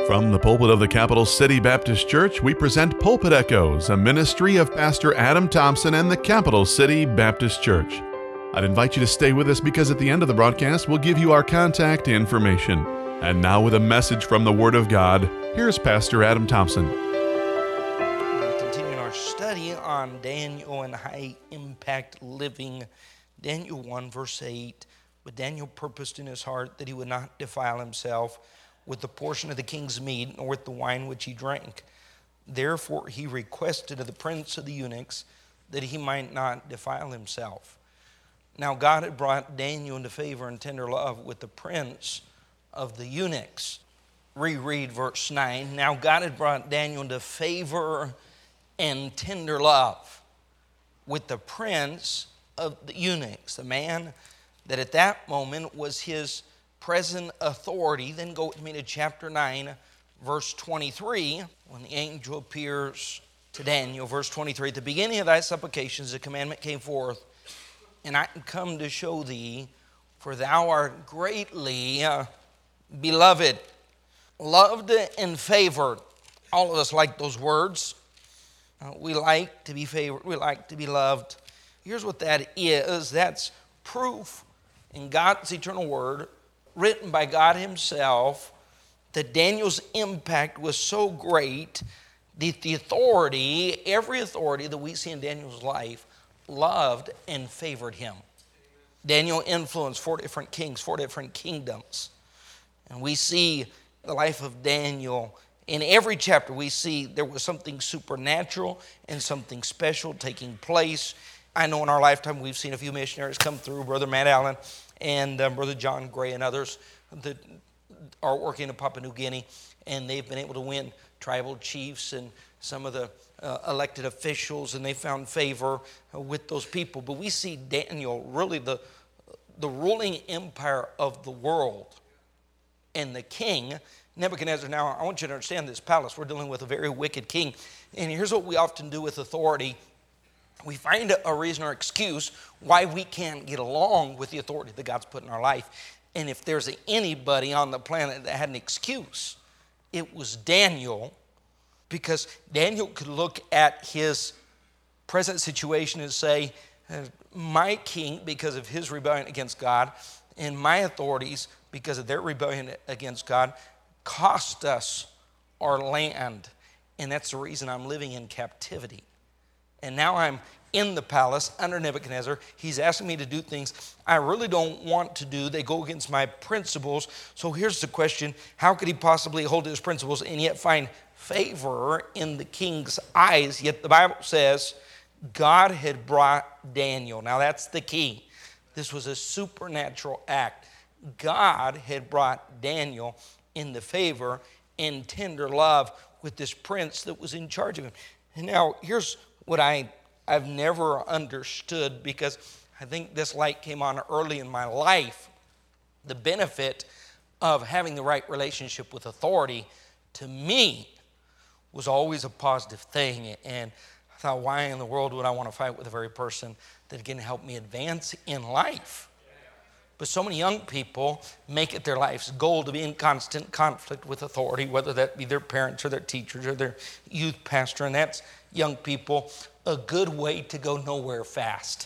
From the pulpit of the Capital City Baptist Church, we present Pulpit Echoes, a ministry of Pastor Adam Thompson and the Capital City Baptist Church. I'd invite you to stay with us because at the end of the broadcast, we'll give you our contact information. And now with a message from the Word of God, here's Pastor Adam Thompson. We're continuing our study on Daniel and high impact living. Daniel 1 verse 8, but Daniel purposed in his heart that he would not defile himself with the portion of the king's meat, nor with the wine which he drank. Therefore he requested of the prince of the eunuchs that he might not defile himself. Now God had brought Daniel into favor and tender love with the prince of the eunuchs. Reread verse 9. Now God had brought Daniel into favor and tender love with the prince of the eunuchs, the man that at that moment was his present authority. Then go with me to chapter 9, verse 23, when the angel appears to Daniel. Verse 23, at the beginning of thy supplications, the commandment came forth, and I am come to show thee, for thou art greatly beloved, loved and favored. All of us like those words. We like to be favored. We like to be loved. Here's what that is. That's proof in God's eternal word, written by God himself, that Daniel's impact was so great that the authority, every authority that we see in Daniel's life, loved and favored him. Daniel influenced 4 different kings, 4 different kingdoms. And we see the life of Daniel. In every chapter we see there was something supernatural and something special taking place. I know in our lifetime we've seen a few missionaries come through, Brother Matt Allen and Brother John Gray and others that are working in Papua New Guinea, and they've been able to win tribal chiefs and some of the elected officials, and they found favor with those people. But we see Daniel, really the ruling empire of the world, and the king, Nebuchadnezzar. Now, I want you to understand this palace. We're dealing with a very wicked king, and here's what we often do with authority. We find a reason or excuse why we can't get along with the authority that God's put in our life. And if there's anybody on the planet that had an excuse, it was Daniel, because Daniel could look at his present situation and say, my king, because of his rebellion against God, and my authorities, because of their rebellion against God, cost us our land. And that's the reason I'm living in captivity. And now I'm in the palace under Nebuchadnezzar. He's asking me to do things I really don't want to do. They go against my principles. So here's the question. How could he possibly hold his principles and yet find favor in the king's eyes? Yet the Bible says God had brought Daniel. Now that's the key. This was a supernatural act. God had brought Daniel into favor and tender love with this prince that was in charge of him. And now here's what I've never understood, because I think this light came on early in my life. The benefit of having the right relationship with authority, to me, was always a positive thing. And I thought, why in the world would I want to fight with the very person that can help me advance in life? But so many young people make it their life's goal to be in constant conflict with authority, whether that be their parents or their teachers or their youth pastor. And that's, young people, a good way to go nowhere fast.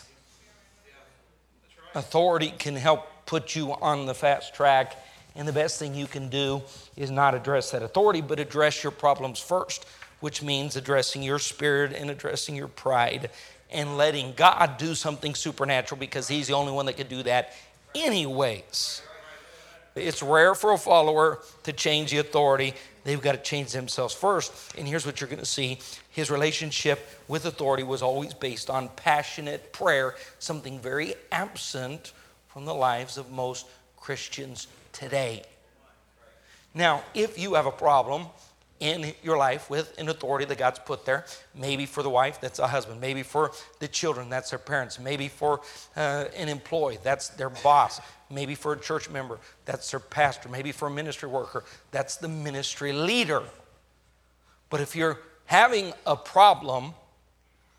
Authority can help put you on the fast track, and the best thing you can do is not address that authority, but address your problems first, which means addressing your spirit and addressing your pride and letting God do something supernatural, because he's the only one that can do that anyways. It's rare for a follower to change the authority. They've got to change themselves first. And here's what you're going to see. His relationship with authority was always based on passionate prayer, something very absent from the lives of most Christians today. Now, if you have a problem in your life with an authority that God's put there, maybe for the wife, that's a husband, maybe for the children, that's their parents, maybe for an employee, that's their boss, maybe for a church member, that's their pastor, maybe for a ministry worker, that's the ministry leader. But if you're having a problem,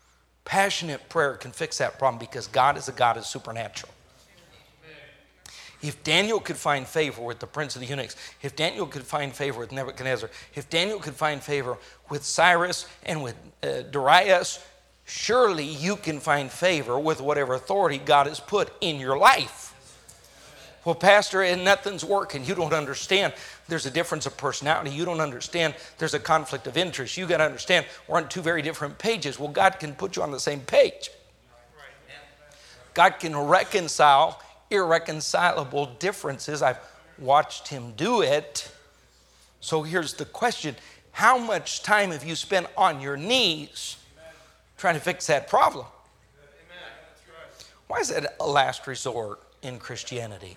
passionate prayer can fix that problem, because God is a God of supernatural. If Daniel could find favor with the prince of the eunuchs, if Daniel could find favor with Nebuchadnezzar, if Daniel could find favor with Cyrus and with Darius, surely you can find favor with whatever authority God has put in your life. Well, Pastor, and nothing's working. You don't understand. There's a difference of personality. You don't understand. There's a conflict of interest. You got to understand we're on two very different pages. Well, God can put you on the same page. God can reconcile irreconcilable differences. I've watched him do it. So here's the question. How much time have you spent on your knees trying to fix that problem? Why is that a last resort in Christianity?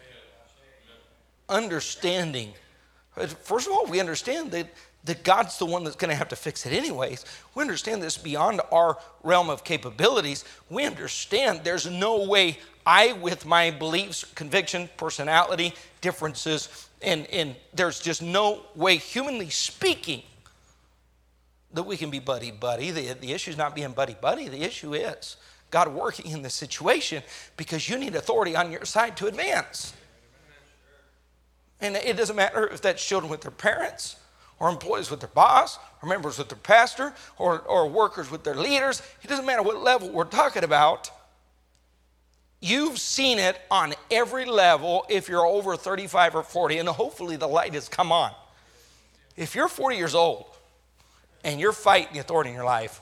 Understanding. First of all, we understand that God's the one that's going to have to fix it anyways. We understand this beyond our realm of capabilities. We understand there's no way I, with my beliefs, conviction, personality, differences, and there's just no way, humanly speaking, that we can be buddy-buddy. The issue is not being buddy-buddy. The issue is God working in the situation because you need authority on your side to advance. And it doesn't matter if that's children with their parents, or employees with their boss, or members with their pastor, or workers with their leaders. It doesn't matter what level we're talking about. You've seen it on every level if you're over 35 or 40, and hopefully the light has come on. If you're 40 years old and you're fighting the authority in your life,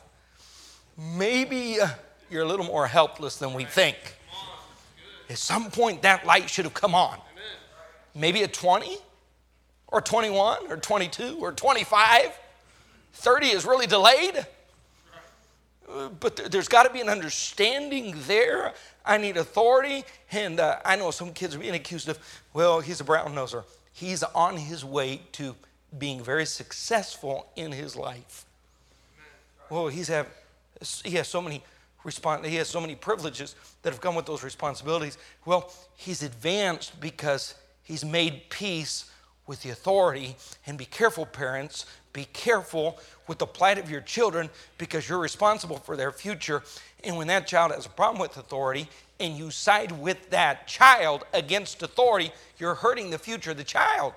maybe you're a little more helpless than we think. At some point, that light should have come on. Maybe at 20 or 21 or 22 or 25. 30 is really delayed. But there's got to be an understanding there. I need authority. And I know some kids are being accused of, well, he's a brown noser. He's on his way to being very successful in his life. Well, he has so many privileges that have come with those responsibilities. Well, he's advanced because he's made peace with the authority. And be careful, parents. Be careful with the plight of your children because you're responsible for their future. And when that child has a problem with authority and you side with that child against authority, you're hurting the future of the child.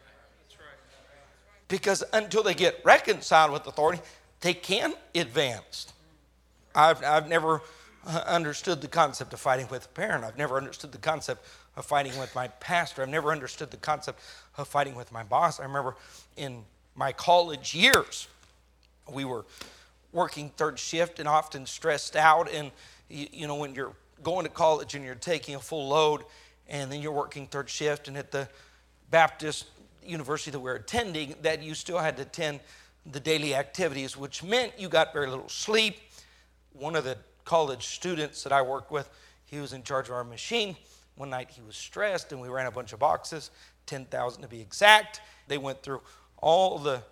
Because until they get reconciled with authority, they can't advance. I've never understood the concept of fighting with a parent. I've never understood the concept of fighting with my pastor. I've never understood the concept of fighting with my boss. I remember in my college years, we were working third shift and often stressed out. And, you know, when you're going to college and you're taking a full load and then you're working third shift, and at the Baptist university that we're attending, that you still had to attend the daily activities, which meant you got very little sleep. One of the college students that I worked with, he was in charge of our machine. One night he was stressed and we ran a bunch of boxes, 10,000 to be exact. They went through all the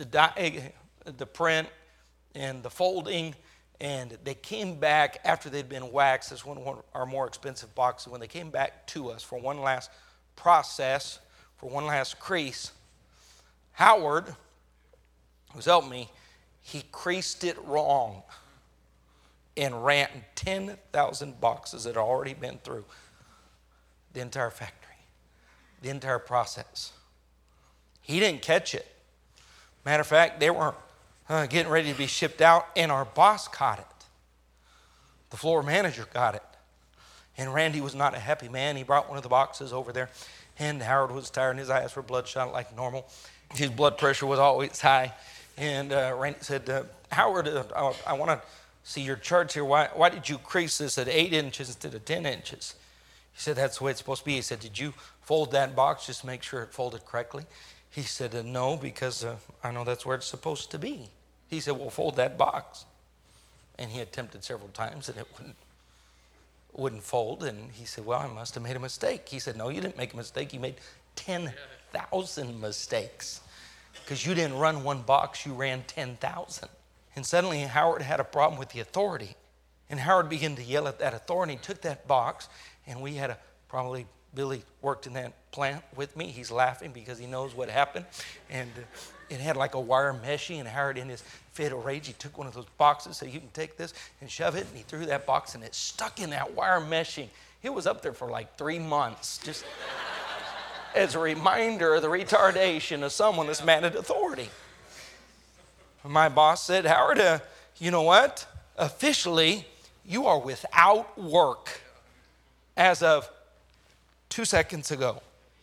print and the folding, and they came back after they'd been waxed. This one of our more expensive boxes. When they came back to us for one last process, for one last crease, Howard, who's helped me, he creased it wrong and ran 10,000 boxes that had already been through the entire factory, the entire process. He didn't catch it. Matter of fact, they were getting ready to be shipped out, and our boss caught it. The floor manager got it. And Randy was not a happy man. He brought one of the boxes over there, and Howard was tired, and his eyes were bloodshot like normal. His blood pressure was always high. And Randy said, Howard, I want to see your charts here. Why did you crease this at 8 inches instead of 10 inches? He said, that's the way it's supposed to be. He said, did you fold that box just to make sure it folded correctly? He said, no, because I know that's where it's supposed to be. He said, well, fold that box. And he attempted several times, and it wouldn't fold. And he said, well, I must have made a mistake. He said, no, you didn't make a mistake. You made 10,000 mistakes. Because you didn't run one box, you ran 10,000. And suddenly Howard had a problem with the authority. And Howard began to yell at that authority. He took that box, and we had probably Billy worked in that plant with me. He's laughing because he knows what happened. And it had like a wire meshing, and Howard, in his fit of rage, he took one of those boxes, said, you can take this and shove it. And he threw that box, and it stuck in that wire meshing. He was up there for like 3 months, just as a reminder of the retardation of someone that's mad at authority. My boss said, Howard, you know what? Officially, you are without work as of 2 seconds ago.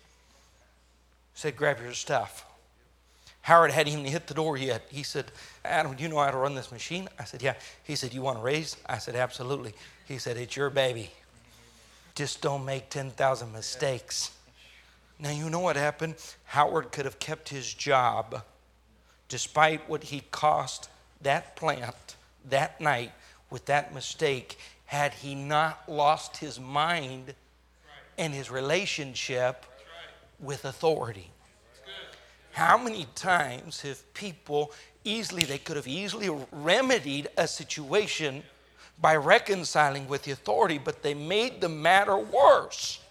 Said, grab your stuff. Howard hadn't even hit the door yet. He said, Adam, do you know how to run this machine? I said, yeah. He said, you want a raise? I said, absolutely. He said, it's your baby. Just don't make 10,000 mistakes. Now, you know what happened? Howard could have kept his job despite what he cost that plant that night with that mistake, had he not lost his mind and his relationship with authority. How many times have people they could have easily remedied a situation by reconciling with the authority, but they made the matter worse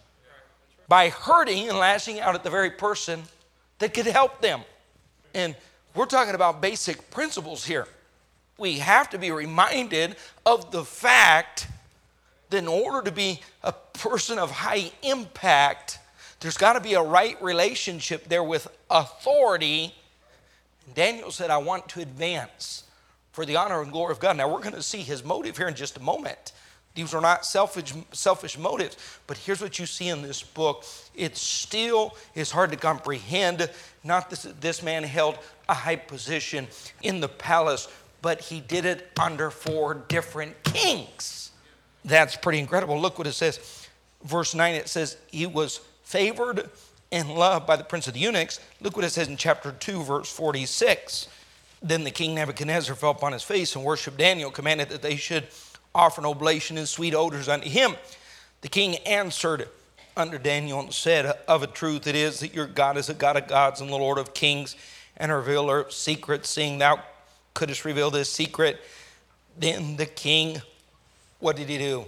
by hurting and lashing out at the very person that could help them. And we're talking about basic principles here. We have to be reminded of the fact that in order to be a person of high impact, there's got to be a right relationship there with authority. And Daniel said, I want to advance for the honor and glory of God. Now, we're going to see his motive here in just a moment. These are not selfish motives. But here's what you see in this book. It still is hard to comprehend. Not this man held a high position in the palace, but he did it under 4 different kings. That's pretty incredible. Look what it says. Verse 9, it says, he was favored and loved by the prince of the eunuchs. Look what it says in chapter 2, verse 46. Then the king Nebuchadnezzar fell upon his face and worshiped Daniel, commanded that they should offer an oblation and sweet odors unto him. The king answered unto Daniel and said, of a truth it is that your God is a God of gods and the Lord of kings, and a revealer of secrets, seeing thou couldst reveal this secret. Then the king, what did he do?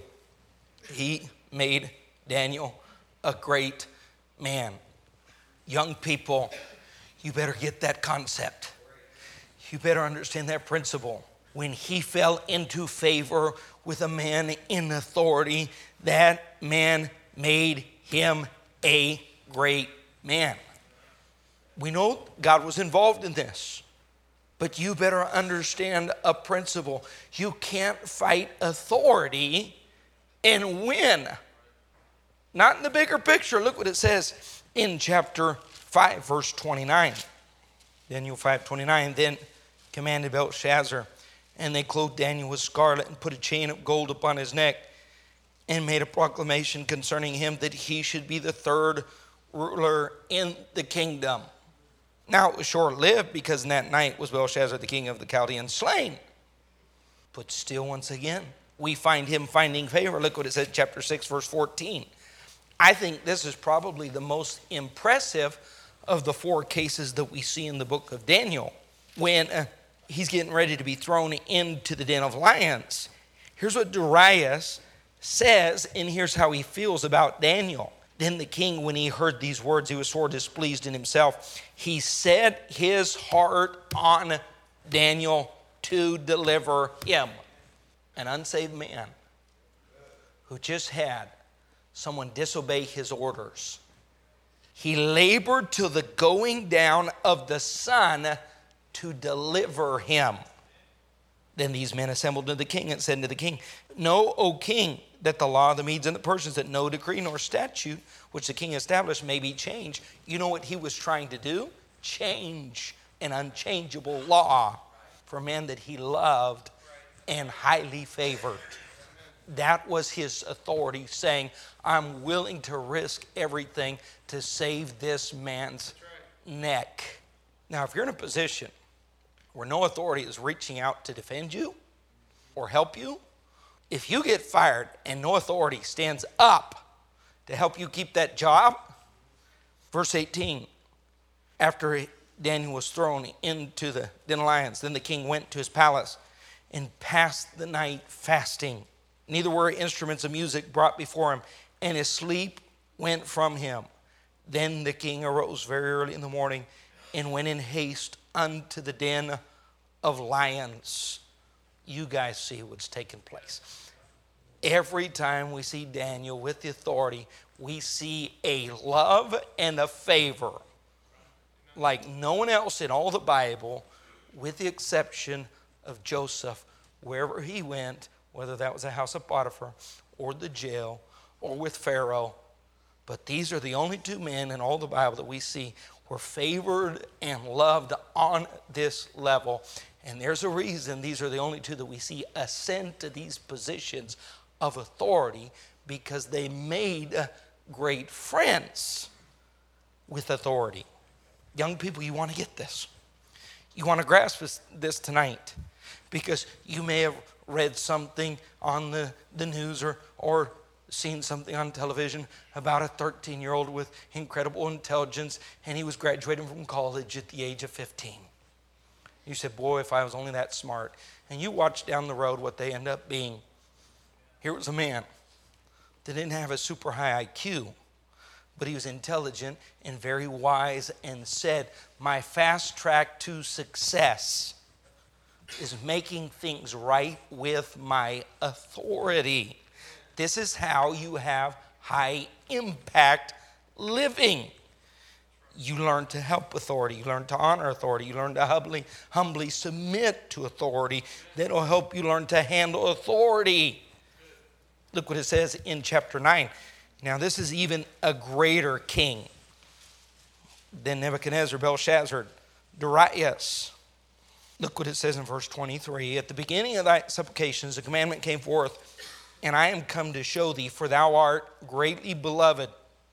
He made Daniel a great man. Young people, you better get that concept. You better understand that principle. When he fell into favor with a man in authority, that man made him a great man. We know God was involved in this, but you better understand a principle. You can't fight authority and win. Not in the bigger picture. Look what it says in chapter 5, verse 29. Daniel 5:29. Then commanded Belshazzar, and they clothed Daniel with scarlet and put a chain of gold upon his neck and made a proclamation concerning him that he should be the 3rd ruler in the kingdom. Now it was short-lived, because in that night was Belshazzar the king of the Chaldeans slain. But still, once again, we find him finding favor. Look what it says, chapter 6, verse 14. I think this is probably the most impressive of the 4 cases that we see in the book of Daniel, when he's getting ready to be thrown into the den of lions. Here's what Darius says, and here's how he feels about Daniel. Then the king, when he heard these words, he was sore displeased in himself. He set his heart on Daniel to deliver him. An unsaved man who just had someone disobey his orders. He labored till the going down of the sun to deliver him. Then these men assembled to the king and said to the king, know, O king, that the law of the Medes and the Persians, that no decree nor statute which the king established may be changed. You know what he was trying to do? Change an unchangeable law for a man that he loved and highly favored. That was his authority, saying, I'm willing to risk everything to save this man's neck. Now, if you're in a position where no authority is reaching out to defend you or help you, if you get fired and no authority stands up to help you keep that job, verse 18, after Daniel was thrown into the den of lions, then the king went to his palace and passed the night fasting. Neither were instruments of music brought before him, and his sleep went from him. Then the king arose very early in the morning and went in haste unto the den of lions. You guys see what's taking place. Every time we see Daniel with the authority, we see a love and a favor like no one else in all the Bible, with the exception of Joseph. Wherever he went, whether that was the house of Potiphar or the jail or with Pharaoh, but these are the only two men in all the Bible that we see were favored and loved on this level. And there's a reason these are the only two that we see ascend to these positions of authority, because they made great friends with authority. Young people, you want to get this. You want to grasp this tonight, because you may have read something on the news or seen something on television about a 13-year-old with incredible intelligence, and he was graduating from college at the age of 15. You said, boy, if I was only that smart. And you watch down the road what they end up being. Here was a man that didn't have a super high IQ, but he was intelligent and very wise, and said, my fast track to success is making things right with my authority. This is how you have high impact living. You learn to help authority. You learn to honor authority. You learn to humbly submit to authority. That'll help you learn to handle authority. Look what it says in chapter 9. Now, this is even a greater king than Nebuchadnezzar, Belshazzar, Darius. Look what it says in verse 23. At the beginning of thy supplications, a commandment came forth, and I am come to show thee, for thou art greatly beloved.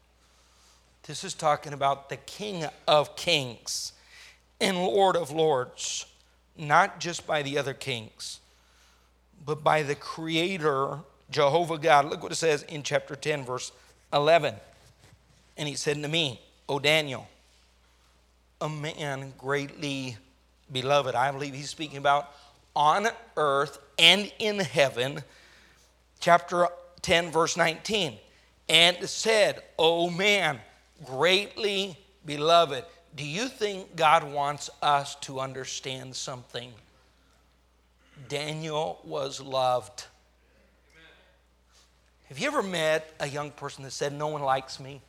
This is talking about the King of Kings and Lord of Lords, not just by the other kings, but by the Creator, Jehovah God. Look what it says in chapter 10, verse 11. And he said to me, O Daniel, a man greatly beloved. I believe he's speaking about on earth and in heaven. Chapter 10, verse 19. And said, O man, greatly beloved. Do you think God wants us to understand something? Daniel was loved. Have you ever met a young person that said, no one likes me?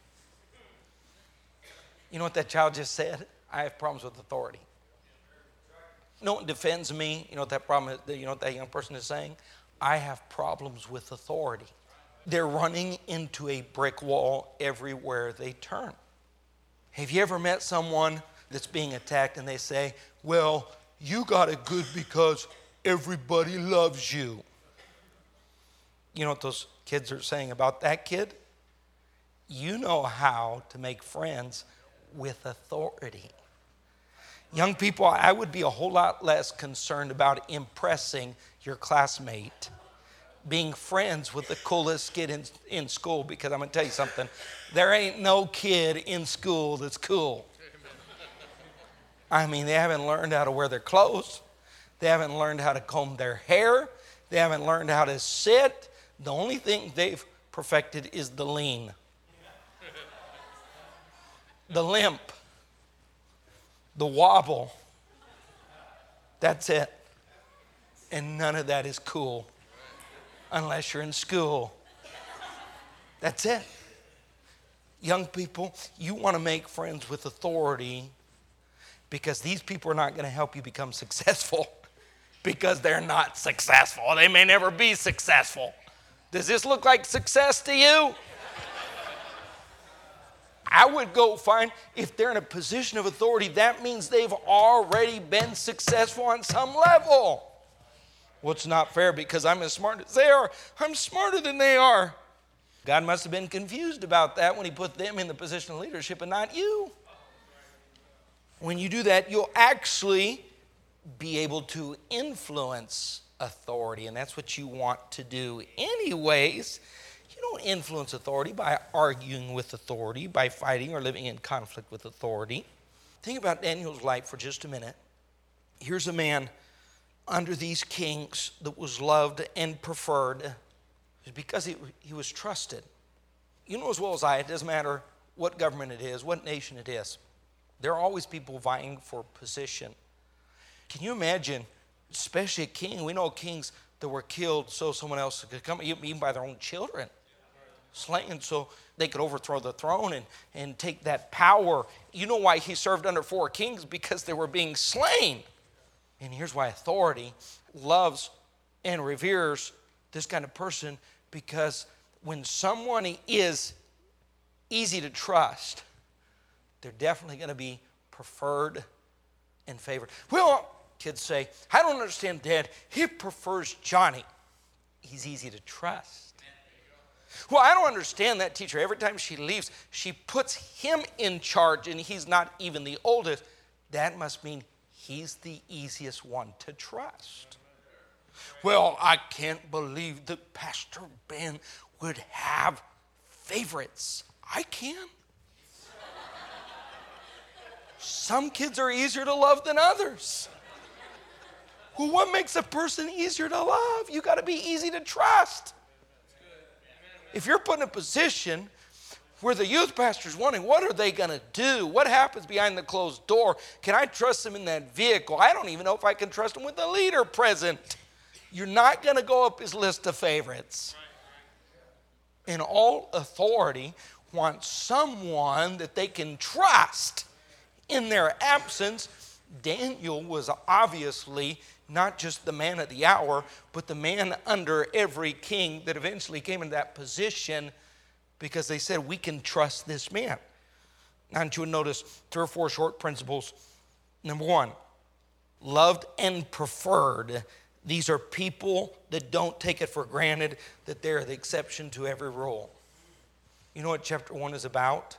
You know what that child just said? I have problems with authority. No one defends me. You know what that problem is? You know what that young person is saying? I have problems with authority. They're running into a brick wall everywhere they turn. Have you ever met someone that's being attacked and they say, well, you got it good because everybody loves you? You know what those kids are saying about that kid? You know how to make friends with authority. Young people, I would be a whole lot less concerned about impressing your classmate, being friends with the coolest kid in school, because I'm going to tell you something. There ain't no kid in school that's cool. I mean, they haven't learned how to wear their clothes. They haven't learned how to comb their hair. They haven't learned how to sit. The only thing they've perfected is the lean, the limp, the wobble. That's it. And none of that is cool unless you're in school. That's it. Young people, you want to make friends with authority, because these people are not going to help you become successful, because they're not successful. They may never be successful. Does this look like success to you? I would go find, if they're in a position of authority, that means they've already been successful on some level. Well, it's not fair because I'm as smart as they are. I'm smarter than they are. God must have been confused about that when he put them in the position of leadership and not you. When you do that, you'll actually be able to influence authority, and that's what you want to do anyways. You don't influence authority by arguing with authority, by fighting or living in conflict with authority. Think about Daniel's life for just a minute. Here's a man under these kings that was loved and preferred because he was trusted. You know as well as I, it doesn't matter what government it is, what nation it is. There are always people vying for position. Can you imagine, especially a king? We know kings that were killed so someone else could come, even by their own children. Slain so they could overthrow the throne and take that power. You know why he served under 4 kings? Because they were being slain. And here's why authority loves and reveres this kind of person, because when someone is easy to trust, they're definitely going to be preferred and favored. Well, kids say, I don't understand Dad. He prefers Johnny. He's easy to trust. Well, I don't understand that teacher. Every time she leaves, she puts him in charge and he's not even the oldest. That must mean he's the easiest one to trust. Well, I can't believe that Pastor Ben would have favorites. I can. Some kids are easier to love than others. Well, what makes a person easier to love? You got to be easy to trust. If you're put in a position where the youth pastor's wanting, what are they going to do? What happens behind the closed door? Can I trust them in that vehicle? I don't even know if I can trust them with the leader present. You're not going to go up his list of favorites. And all authority wants someone that they can trust in their absence. Daniel was obviously not just the man of the hour, but the man under every king that eventually came in that position, because they said, we can trust this man. Now, I want you to notice 3 or 4 short principles. Number 1, loved and preferred. These are people that don't take it for granted that they're the exception to every rule. You know what chapter 1 is about?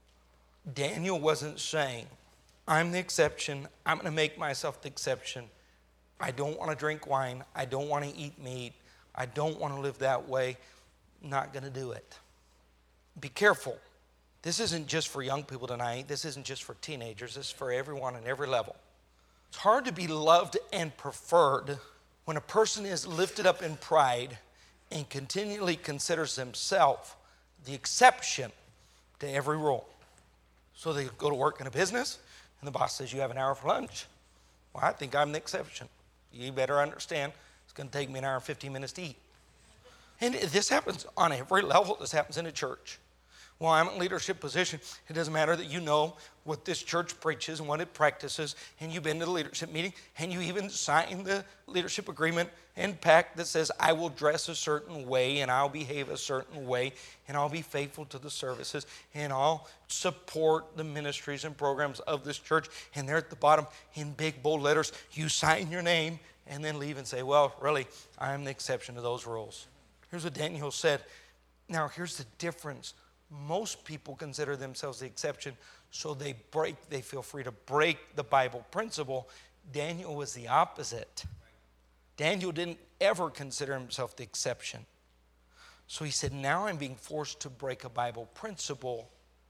Daniel wasn't saying, I'm the exception. I'm going to make myself the exception. I don't want to drink wine. I don't want to eat meat. I don't want to live that way. Not going to do it. Be careful. This isn't just for young people tonight. This isn't just for teenagers. This is for everyone at every level. It's hard to be loved and preferred when a person is lifted up in pride and continually considers himself the exception to every rule. So they go to work in a business, and the boss says, you have an hour for lunch. Well, I think I'm the exception. You better understand, it's going to take me an hour and 15 minutes to eat. And this happens on every level. This happens in a church. Well, I'm in a leadership position. It doesn't matter that you know what this church preaches and what it practices, and you've been to the leadership meeting, and you even signed the leadership agreement and pact that says, I will dress a certain way, and I'll behave a certain way, and I'll be faithful to the services, and I'll support the ministries and programs of this church. And there at the bottom, in big bold letters, you sign your name and then leave and say, well, really, I'm the exception to those rules. Here's what Daniel said. Now, here's the difference. Most people consider themselves the exception, so they feel free to break the Bible principle. Daniel was the opposite. Daniel didn't ever consider himself the exception. So he said, now I'm being forced to break a Bible principle.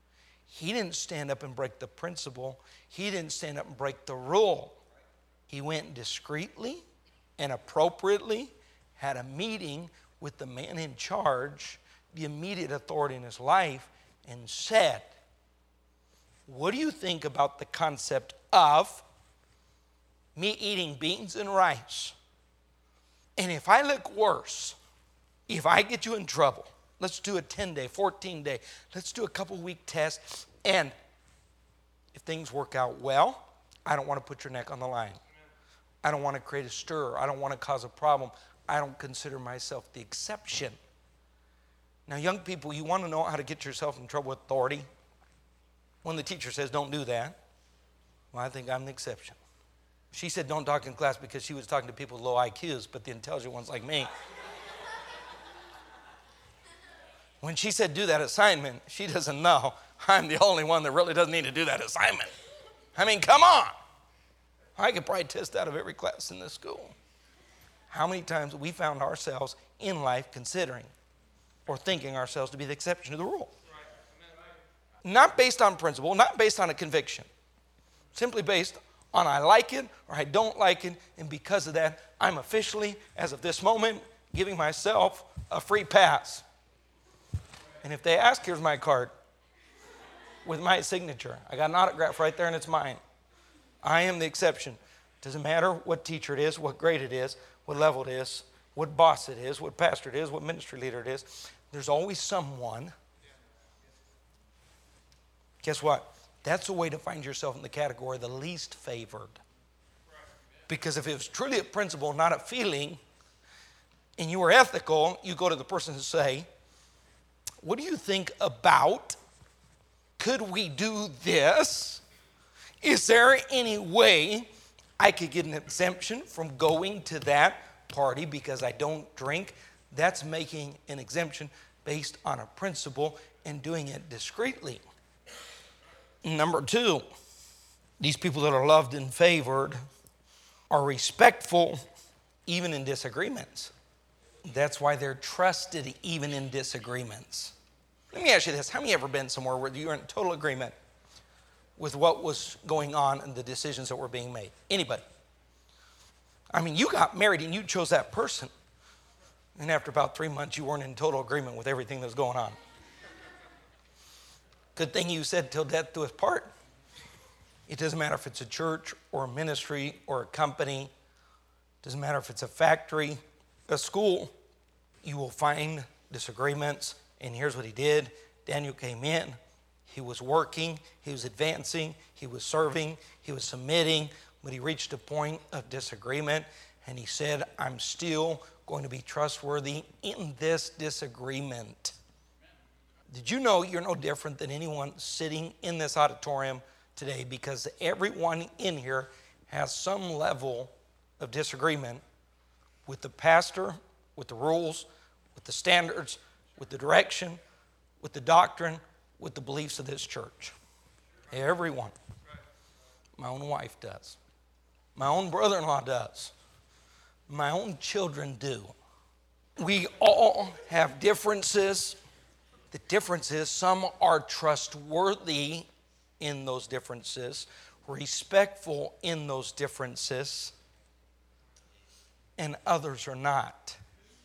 He didn't stand up and break the principle. He didn't stand up and break the rule. He went discreetly and appropriately, had a meeting with the man in charge, the immediate authority in his life, and said, what do you think about the concept of me eating beans and rice? And if I look worse, if I get you in trouble, let's do a 10-day, 14-day, let's do a couple-week test, and if things work out well, I don't want to put your neck on the line. I don't want to create a stir. I don't want to cause a problem. I don't consider myself the exception. Now, young people, you want to know how to get yourself in trouble with authority? When the teacher says, don't do that, well, I think I'm the exception. She said, don't talk in class because she was talking to people with low IQs, but the intelligent ones like me. When she said, do that assignment, she doesn't know I'm the only one that really doesn't need to do that assignment. I mean, come on. I could probably test out of every class in this school. How many times have we found ourselves in life considering or thinking ourselves to be the exception to the rule? Not based on principle, not based on a conviction. Simply based on I like it or I don't like it, and because of that, I'm officially, as of this moment, giving myself a free pass. And if they ask, here's my card with my signature. I got an autograph right there and it's mine. I am the exception. Doesn't matter what teacher it is, what grade it is, what level it is. what boss it is, what pastor it is, what ministry leader it is. There's always someone. Guess what? That's a way to find yourself in the category of the least favored. Because if it was truly a principle, not a feeling, and you were ethical, you go to the person and say, what do you think about, could we do this? Is there any way I could get an exemption from going to that party because I don't drink? That's making an exemption based on a principle and doing it discreetly. Number two, these people that are loved and favored are respectful even in disagreements. That's why they're trusted even in disagreements. Let me ask you this. How many ever been somewhere where you're in total agreement with what was going on and the decisions that were being made? Anybody? I mean, you got married and you chose that person. And after about 3 months, you weren't in total agreement with everything that was going on. Good thing you said till death do us part. It doesn't matter if it's a church or a ministry or a company. It doesn't matter if it's a factory, a school. You will find disagreements. And here's what he did. Daniel came in. He was working. He was advancing. He was serving. He was submitting. But he reached a point of disagreement. And he said, I'm still going to be trustworthy in this disagreement. Did you know you're no different than anyone sitting in this auditorium today? Because everyone in here has some level of disagreement with the pastor, with the rules, with the standards, with the direction, with the doctrine, with the beliefs of this church. Everyone. My own wife does. My own brother-in-law does. My own children do. We all have differences. The difference is some are trustworthy in those differences, respectful in those differences, and others are not.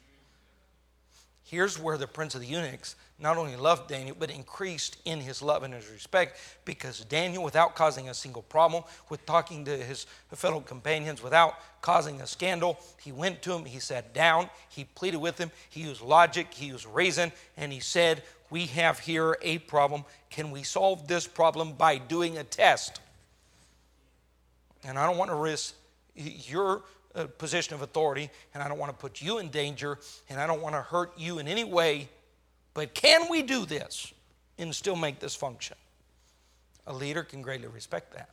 Here's where the prince of the eunuchs not only loved Daniel, but increased in his love and his respect, because Daniel, without causing a single problem, with talking to his fellow companions, without causing a scandal, he went to him, he sat down, he pleaded with him, he used logic, he used reason, and he said, we have here a problem. Can we solve this problem by doing a test? And I don't want to risk your position of authority, and I don't want to put you in danger, and I don't want to hurt you in any way, but can we do this and still make this function? A leader can greatly respect that.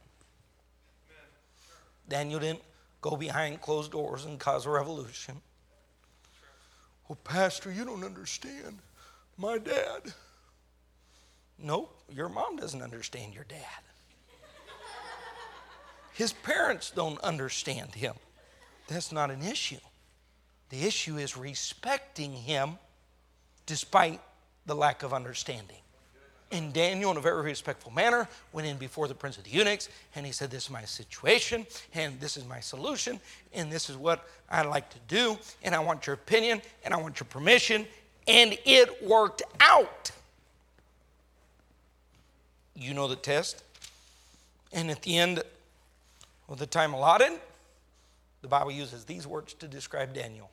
Daniel didn't go behind closed doors and cause a revolution. Well, Pastor, you don't understand my dad. No, your mom doesn't understand your dad. His parents don't understand him. That's not an issue. The issue is respecting him despite the lack of understanding. And Daniel, in a very respectful manner, went in before the prince of the eunuchs, and he said, this is my situation, and this is my solution, and this is what I'd like to do, and I want your opinion, and I want your permission, and it worked out. You know the test. And at the end of the time allotted, the Bible uses these words to describe Daniel.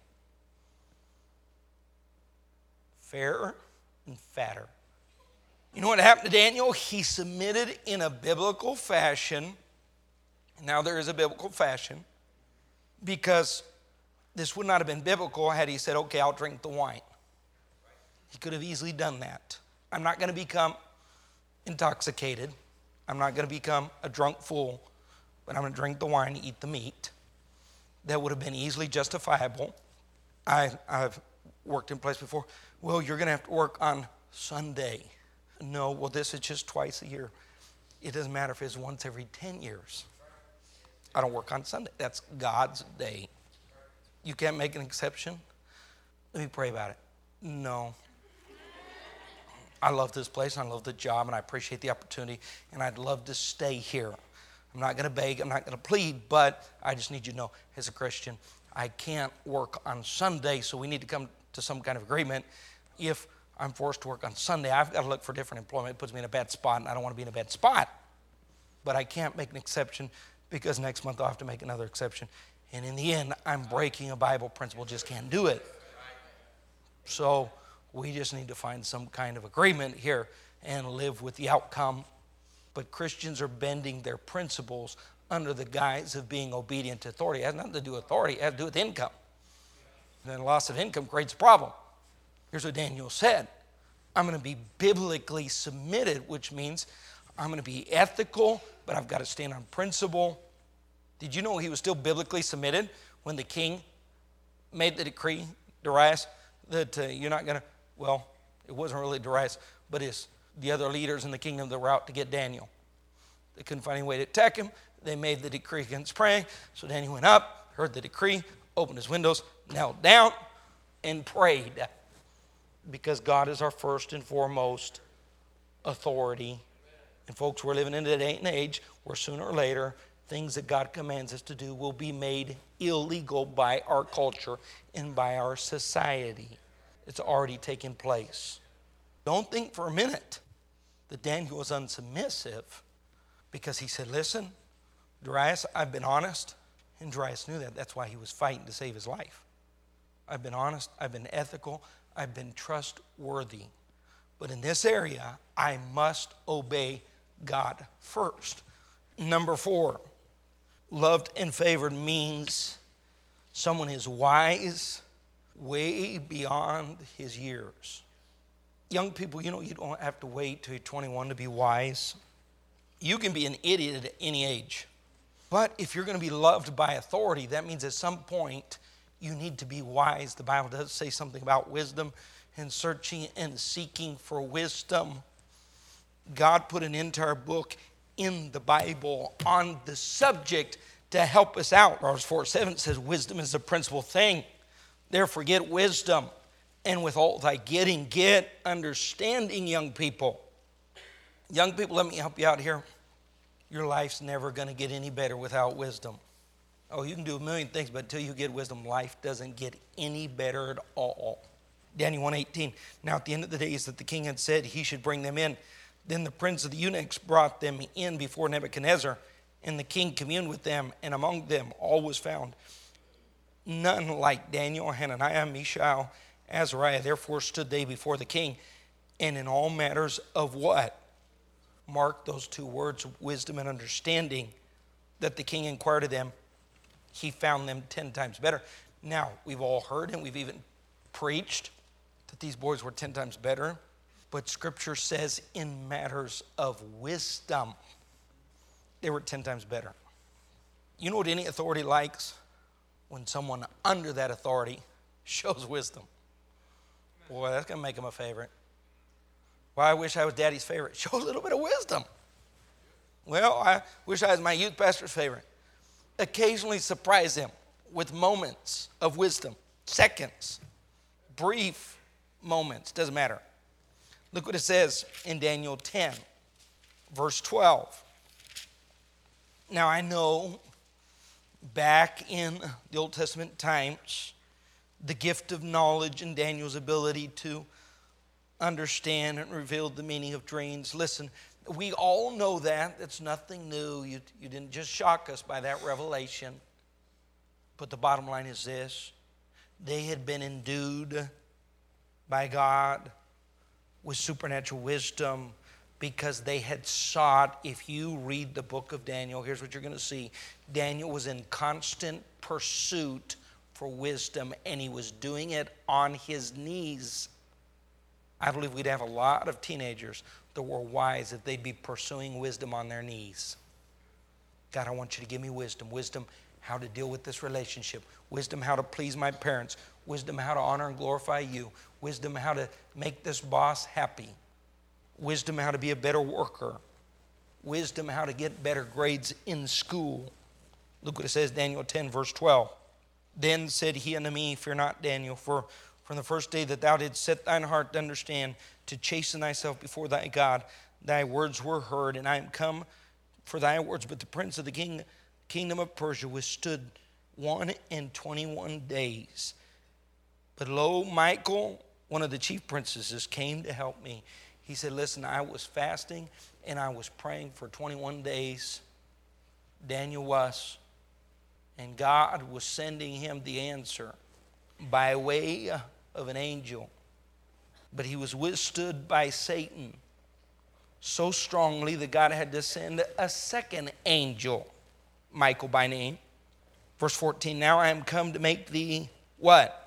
Fairer and fatter. You know what happened to Daniel? He submitted in a biblical fashion. Now there is a biblical fashion, because this would not have been biblical had he said, okay, I'll drink the wine. He could have easily done that. I'm not going to become intoxicated. I'm not going to become a drunk fool, but I'm going to drink the wine and eat the meat. That would have been easily justifiable. I've worked in place before. Well, you're going to have to work on Sunday. No, well, this is just twice a year. It doesn't matter if it's once every 10 years. I don't work on Sunday. That's God's day. You can't make an exception? Let me pray about it. No. I love this place, and I love the job, and I appreciate the opportunity, and I'd love to stay here. I'm not going to beg, I'm not going to plead, but I just need you to know, as a Christian, I can't work on Sunday, so we need to come to some kind of agreement. If I'm forced to work on Sunday, I've got to look for different employment. It puts me in a bad spot, and I don't want to be in a bad spot. But I can't make an exception, because next month I'll have to make another exception. And in the end, I'm breaking a Bible principle, just can't do it. So we just need to find some kind of agreement here and live with the outcome. But Christians are bending their principles under the guise of being obedient to authority. It has nothing to do with authority. It has to do with income. And then loss of income creates a problem. Here's what Daniel said. I'm going to be biblically submitted, which means I'm going to be ethical, but I've got to stand on principle. Did you know he was still biblically submitted when the king made the decree, Darius, that you're not going to, well, it wasn't really Darius, but it's the other leaders in the kingdom that were out to get Daniel. They couldn't find any way to attack him. They made the decree against praying. So Daniel went up, heard the decree, opened his windows, knelt down, and prayed. Because God is our first and foremost authority. And folks, we're living in a day and age where sooner or later, things that God commands us to do will be made illegal by our culture and by our society. It's already taken place. Don't think for a minute that Daniel was unsubmissive, because he said, listen, Darius, I've been honest. And Darius knew that. That's why he was fighting to save his life. I've been honest. I've been ethical. I've been trustworthy. But in this area, I must obey God first. Number 4, loved and favored means someone is wise way beyond his years. Young people, you know, you don't have to wait till you're 21 to be wise. You can be an idiot at any age. But if you're going to be loved by authority, that means at some point you need to be wise. The Bible does say something about wisdom and searching and seeking for wisdom. God put an entire book in the Bible on the subject to help us out. Proverbs 4:7 says, wisdom is the principal thing. Therefore get wisdom, and with all thy getting, get understanding, young people. Young people, let me help you out here. Your life's never going to get any better without wisdom. Oh, you can do a million things, but until you get wisdom, life doesn't get any better at all. Daniel 1:18, now at the end of the days that the king had said he should bring them in, then the prince of the eunuchs brought them in before Nebuchadnezzar, and the king communed with them, and among them all was found none like Daniel, Hananiah, Mishael, Azariah. Therefore stood they before the king, and in all matters of what? Mark those two words, wisdom and understanding, that the king inquired of them. He found them 10 times better. Now, we've all heard and we've even preached that these boys were 10 times better. But Scripture says in matters of wisdom, they were 10 times better. You know what any authority likes? When someone under that authority shows wisdom. Boy, that's going to make them a favorite. Well, I wish I was daddy's favorite. Show a little bit of wisdom. Well, I wish I was my youth pastor's favorite. Occasionally surprise them with moments of wisdom. Seconds. Brief moments. Doesn't matter. Look what it says in Daniel 10, verse 12. Now I know back in the Old Testament times, the gift of knowledge and Daniel's ability to understand and reveal the meaning of dreams. Listen, we all know that. It's nothing new. You didn't just shock us by that revelation. But the bottom line is this. They had been endued by God with supernatural wisdom because they had sought. If you read the book of Daniel, here's what you're going to see. Daniel was in constant pursuit for wisdom, and he was doing it on his knees. I believe we'd have a lot of teenagers that were wise if they'd be pursuing wisdom on their knees. God, I want you to give me wisdom. Wisdom how to deal with this relationship. Wisdom how to please my parents. Wisdom how to honor and glorify you. Wisdom how to make this boss happy. Wisdom how to be a better worker. Wisdom how to get better grades in school. Look what it says, Daniel 10, verse 12. Then said he unto me, fear not, Daniel, for from the first day that thou didst set thine heart to understand, to chasten thyself before thy God, thy words were heard, and I am come for thy words. But the prince of the kingdom of Persia withstood 21 days. But lo, Michael, one of the chief princesses, came to help me. He said, listen, I was fasting and I was praying for 21 days. Daniel was. And God was sending him the answer by way of an angel. But he was withstood by Satan so strongly that God had to send a second angel, Michael by name. Verse 14, now I am come to make thee what?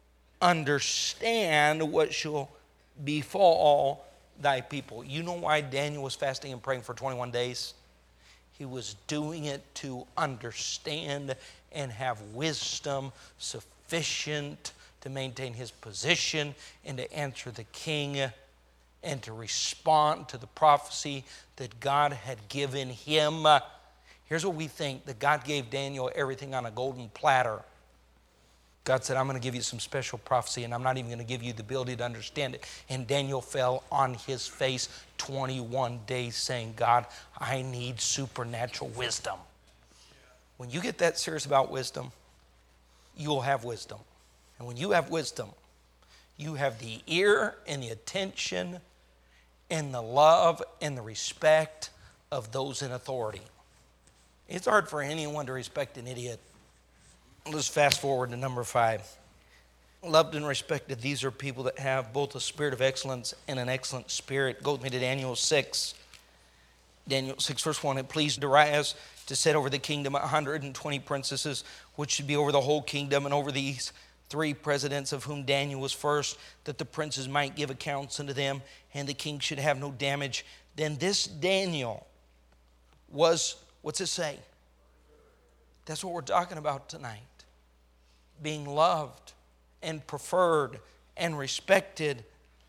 Understand what shall befall thy people. You know why Daniel was fasting and praying for 21 days? He was doing it to understand and have wisdom sufficient to maintain his position and to answer the king and to respond to the prophecy that God had given him. Here's what we think, that God gave Daniel everything on a golden platter. God said, I'm going to give you some special prophecy, and I'm not even going to give you the ability to understand it. And Daniel fell on his face 21 days saying, God, I need supernatural wisdom. When you get that serious about wisdom, you'll have wisdom. And when you have wisdom, you have the ear and the attention and the love and the respect of those in authority. It's hard for anyone to respect an idiot. Let's fast forward to number 5. Loved and respected, these are people that have both a spirit of excellence and an excellent spirit. Go with me to Daniel 6. Daniel 6 verse 1, it pleased Darius to set over the kingdom 120 princesses, which should be over the whole kingdom, and over these 3 presidents, of whom Daniel was first, that the princes might give accounts unto them, and the king should have no damage. Then this Daniel was, what's it say? That's what we're talking about tonight. Being loved and preferred and respected.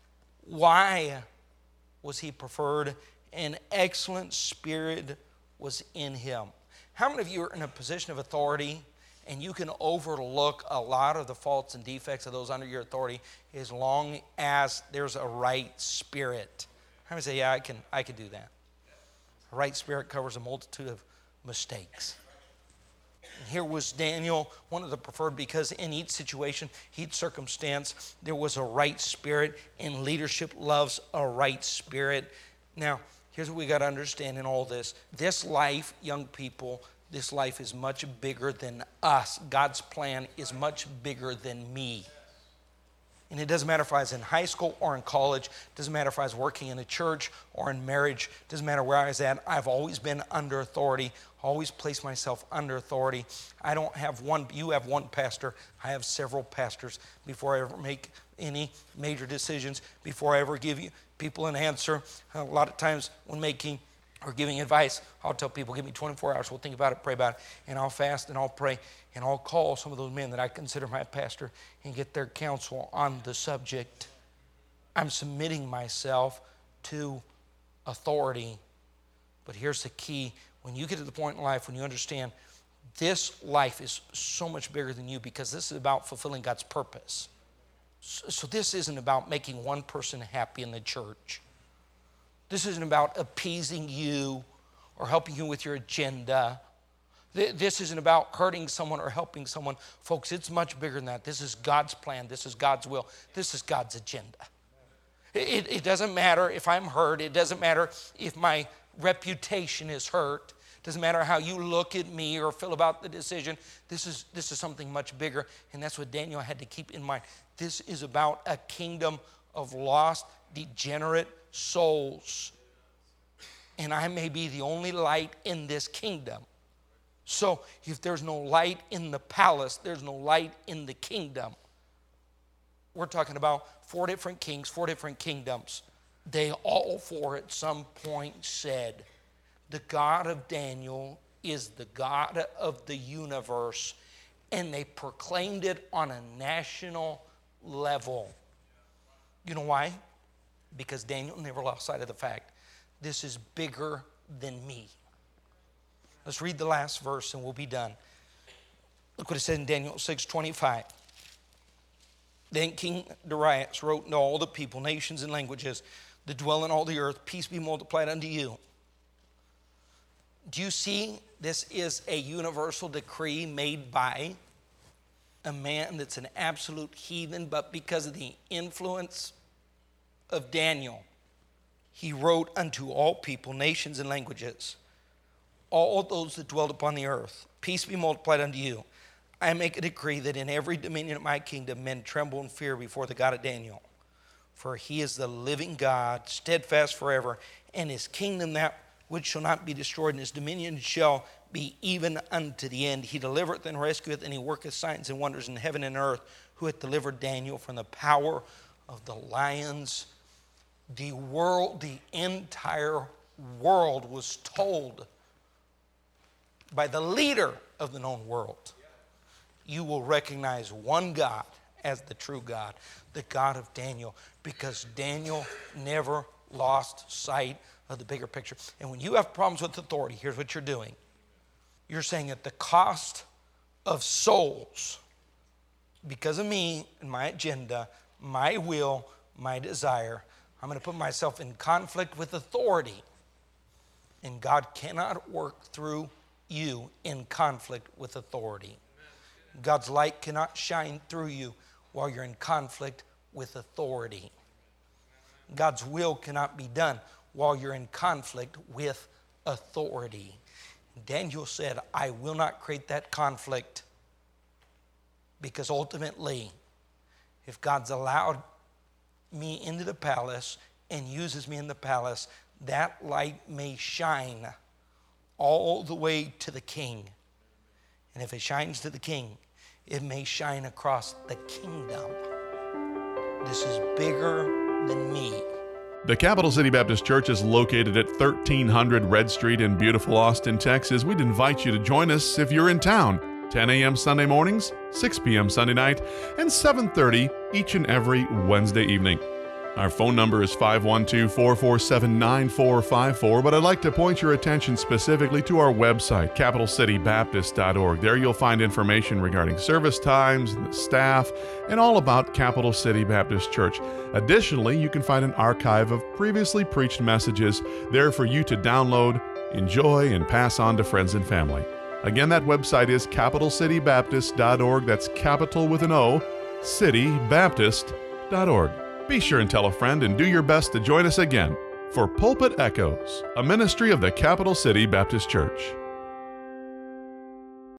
Why was he preferred? An excellent spirit was in him. How many of you are in a position of authority and you can overlook a lot of the faults and defects of those under your authority as long as there's a right spirit? How many say, yeah, I can do that? A right spirit covers a multitude of mistakes. And here was Daniel, one of the preferred, because in each situation, each circumstance, there was a right spirit, and leadership loves a right spirit. Now, here's what we got to understand in all this. This life, young people, this life is much bigger than us. God's plan is much bigger than me. And it doesn't matter if I was in high school or in college. It doesn't matter if I was working in a church or in marriage. It doesn't matter where I was at. I've always been under authority, always placed myself under authority. I don't have one, you have one pastor. I have several pastors before I ever make any major decisions, before I ever give you people an answer. A lot of times when making or giving advice, I'll tell people, give me 24 hours, we'll think about it, pray about it, and I'll fast and I'll pray, and I'll call some of those men that I consider my pastor and get their counsel on the subject. I'm submitting myself to authority. But here's the key. When you get to the point in life when you understand this life is so much bigger than you, because this is about fulfilling God's purpose. So this isn't about making one person happy in the church. This isn't about appeasing you or helping you with your agenda. This isn't about hurting someone or helping someone. Folks, it's much bigger than that. This is God's plan. This is God's will. This is God's agenda. It doesn't matter if I'm hurt. It doesn't matter if my reputation is hurt. It doesn't matter how you look at me or feel about the decision. This is something much bigger, and that's what Daniel had to keep in mind. This is about a kingdom of lost, degenerate souls. And I may be the only light in this kingdom. So if there's no light in the palace, there's no light in the kingdom. We're talking about 4 different kings, 4 different kingdoms. They all 4 at some point said, the God of Daniel is the God of the universe. And they proclaimed it on a national level. You know why? Because Daniel never lost sight of the fact, this is bigger than me. Let's read the last verse and we'll be done. Look what it says in Daniel 6:25. Then King Darius wrote to all the people, nations, and languages that dwell in all the earth, peace be multiplied unto you. Do you see? This is a universal decree made by a man that's an absolute heathen, but because of the influence of Daniel, he wrote unto all people, nations, and languages, all those that dwell upon the earth. Peace be multiplied unto you. I make a decree that in every dominion of my kingdom men tremble and fear before the God of Daniel. For he is the living God, steadfast forever, and his kingdom that which shall not be destroyed, and his dominion shall be even unto the end. He delivereth and rescueth, and he worketh signs and wonders in heaven and earth, who hath delivered Daniel from the power of the lions. The entire world was told by the leader of the known world, you will recognize one God as the true God, the God of Daniel, because Daniel never lost sight of the bigger picture. And when you have problems with authority, here's what you're doing. You're saying at the cost of souls, because of me and my agenda, my will, my desire, I'm going to put myself in conflict with authority. And God cannot work through you in conflict with authority. God's light cannot shine through you while you're in conflict with authority. God's will cannot be done while you're in conflict with authority. Daniel said, I will not create that conflict, because ultimately, if God's allowed me into the palace and uses me in the palace, that light may shine all the way to the king. And if it shines to the king, it may shine across the kingdom. This is bigger than me. The Capital City Baptist Church is located at 1300 Red Street in beautiful Austin, Texas. We'd invite you to join us if you're in town. 10 a.m. Sunday mornings, 6 p.m. Sunday night, and 7:30 each and every Wednesday evening. Our phone number is 512-447-9454, but I'd like to point your attention specifically to our website, capitalcitybaptist.org. There you'll find information regarding service times, the staff, and all about Capital City Baptist Church. Additionally, you can find an archive of previously preached messages there for you to download, enjoy, and pass on to friends and family. Again, that website is capitalcitybaptist.org. That's capital with an O, citybaptist.org. Be sure and tell a friend and do your best to join us again for Pulpit Echoes, a ministry of the Capital City Baptist Church.